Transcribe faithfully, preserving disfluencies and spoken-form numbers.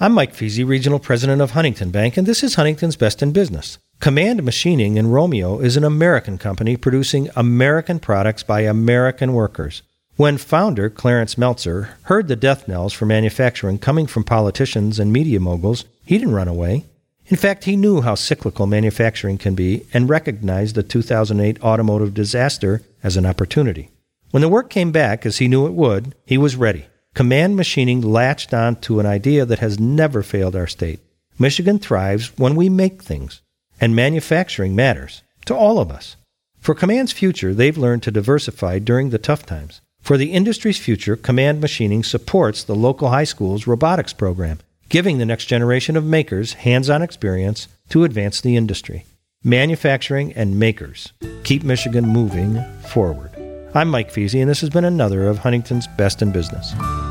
I'm Mike Feasy, Regional President of Huntington Bank, and this is Huntington's Best in Business. Command Machining in Romeo is an American company producing American products by American workers. When founder Clarence Meltzer heard the death knells for manufacturing coming from politicians and media moguls, he didn't run away. In fact, he knew how cyclical manufacturing can be and recognized the two thousand eight automotive disaster as an opportunity. When the work came back, as he knew it would, he was ready. Command Machining latched on to an idea that has never failed our state. Michigan thrives when we make things, and manufacturing matters to all of us. For Command's future, they've learned to diversify during the tough times. For the industry's future, Command Machining supports the local high school's robotics program, giving the next generation of makers hands-on experience to advance the industry. Manufacturing and makers keep Michigan moving forward. I'm Mike Feasy, and this has been another of Huntington's Best in Business.